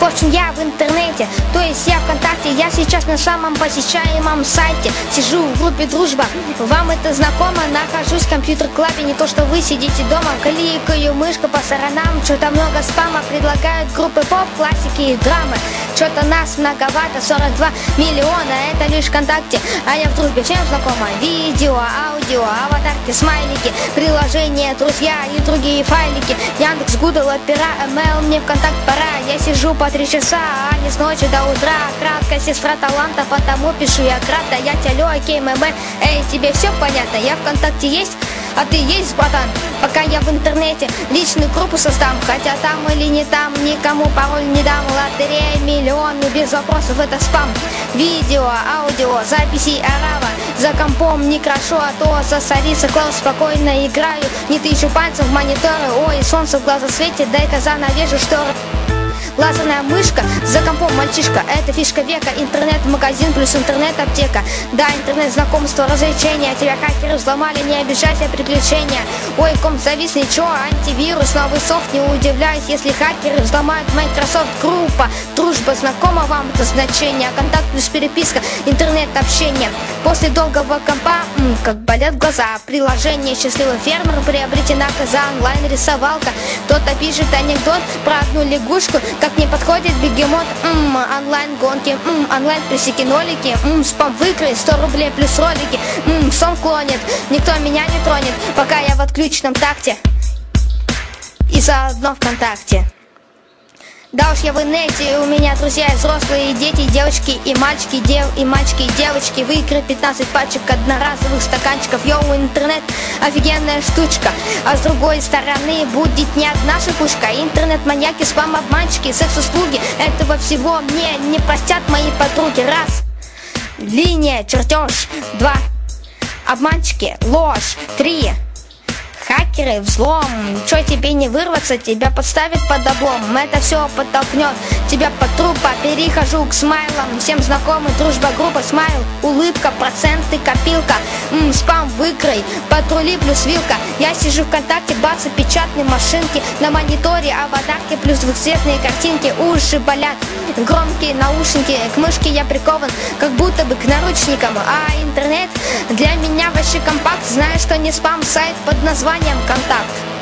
В общем, я в интернете, то есть я ВКонтакте. Я сейчас на самом посещаемом сайте. Сижу в группе «Дружба». Вам это знакомо? Нахожусь в компьютер-клабе. Не то, что вы сидите дома. Кликаю мышку по сторонам. Что-то много спама. Предлагают группы поп, классики и драмы. Что-то нас многовато, 42 миллиона. Это лишь ВКонтакте, а я в дружбе. Чем знакома? Видео, аудио, аватарки, смайлики, приложения, друзья и другие файлики. Яндекс, Гудл, Опера, email, мне ВКонтакт пора. Я сижу по 3 часа, а не с ночи до утра. Кратко, сестра таланта, потому пишу я кратко. Я тялю, окей, мэмэ. Эй, тебе все понятно? Я ВКонтакте есть? А ты есть, братан? Пока я в интернете личную группу создам. Хотя там или не там, никому пароль не дам. Лотерея миллион, без вопросов это спам. Видео, аудио, записи арава. За компом не крошу, а то засорится класс. Спокойно играю, не тычу пальцем в мониторы. Ой, солнце в глаза светит, дай-ка занавешу шторы. Лазерная мышка, за компом мальчишка. Это фишка века, интернет-магазин плюс интернет-аптека. Да, интернет-знакомство, развлечения. Тебя хакеры взломали, не обижайся, приключения. Ой, комп завис, ничего, антивирус, новый софт. Не удивляюсь, если хакеры взломают Microsoft. Группа, дружба, знакомо вам это значение. Контакт плюс переписка, интернет-общение. После долгого компа, как болят глаза. Приложение «Счастливый фермер», приобретена коза, онлайн-рисовалка. Кто-то пишет анекдот про одну лягушку. Как не подходит бегемот, онлайн-гонки, онлайн-плюсики-нолики, спам выкрой, 100 рублей плюс ролики, сон клонит, никто меня не тронет, пока я в отключенном такте и заодно ВКонтакте. Да уж я в инете, у меня друзья и взрослые, и дети, и девочки, и мальчики, и мальчики, и девочки. Выиграй 15 пачек одноразовых стаканчиков. Йоу, интернет, офигенная штучка. А с другой стороны будет не одна шипушка. Интернет-маньяки, спам-обманщики, секс-услуги. Этого всего мне не простят мои подруги. Раз, линия, чертеж. 2, обманщики, ложь. 3, хакеры, взлом. Чё тебе не вырваться, тебя подставят под облом. Это все подтолкнет тебя под трупа. Перехожу к смайлам, всем знакомый, дружба, группа, смайл, улыбка, проценты, копилка, спам, выкрой, патрули плюс вилка. Я сижу ВКонтакте, бацы, печатные машинки, на мониторе аватарки плюс двухцветные картинки. Уши болят, громкие наушники, к мышке я прикован, как будто бы к наручникам. А интернет для меня вообще компакт. Знаю, что не спам, сайт под названием «Контакт».